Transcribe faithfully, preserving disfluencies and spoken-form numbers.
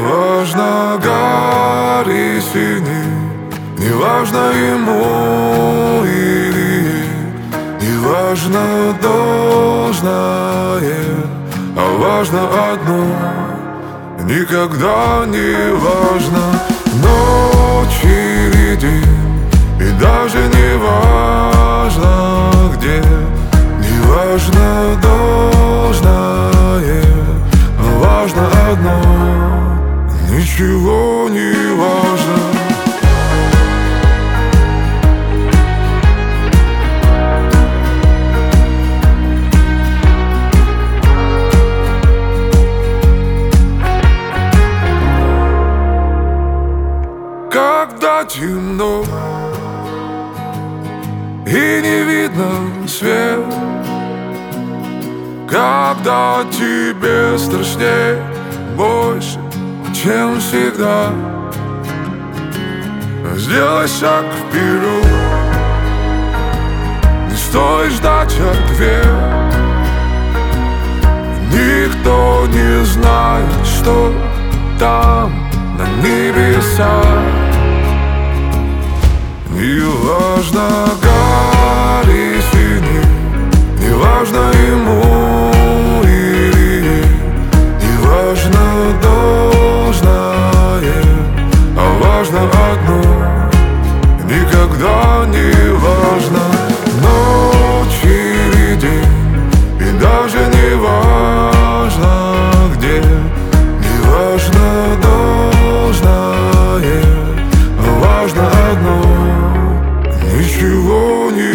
важно, гори синий, не важно ему или ей, не важно должное, а важно одно: никогда не важно ночь или день, и даже не важно где, не важно должное, но важно одно: ничего не важно. Когда темно и не видно свет, когда тебе страшнее больше, чем всегда, сделай шаг вперед, не стой ждать ответ. Никто не знает, что там на небесах. Не важно, гори синий, не важно ему или ей, не важно должное, а важно одно: никогда не важно ночь или день, и даже не важно где, не важно должное, а важно одно: ничего не